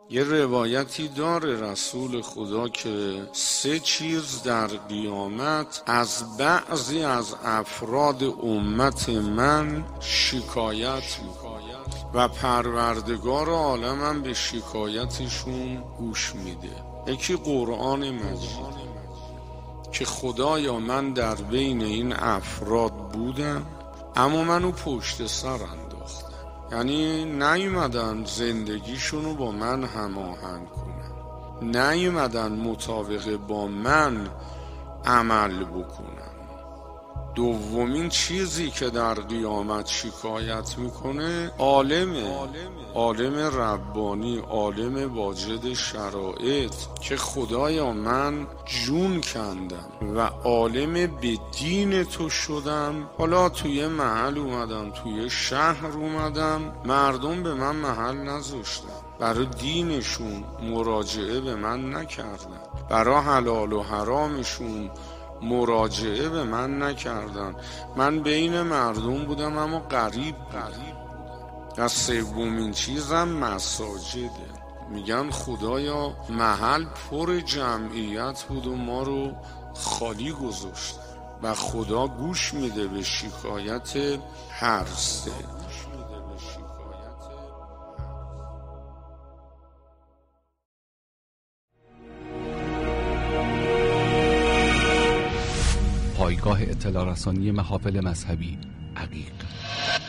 یه روایتی داره رسول خدا که 3 چیز در قیامت از بعضی از افراد امت من شکایت میکنه و پروردگار عالمم به شکایتشون گوش میده. یکی قرآن مجید که خدایا من در بین این افراد بودم اما منو پشت سر انداختم، یعنی نیومدن زندگیشونو با من هماهنگ کنن، نیومدن مطابق با من عمل بکنن. دومین چیزی که در قیامت شکایت میکنه عالم ربانی، عالم واجد شرایط که خدایا من جون کندم و عالم به دین تو شدم. حالا توی محل اومدم، توی شهر اومدم، مردم به من محل نذاشتن، برای دینشون مراجعه به من نکردن، برای حلال و حرامشون مراجعه به من نکردن. من بین مردم بودم اما غریب بودم. از سومین چیزم مساجده. میگن خدایا محل پر جمعیت بود و ما رو خالی گذاشت و خدا گوش میده به شکایت هر سه. پایگاه اطلاع رسانی محافل مذهبی عقیق.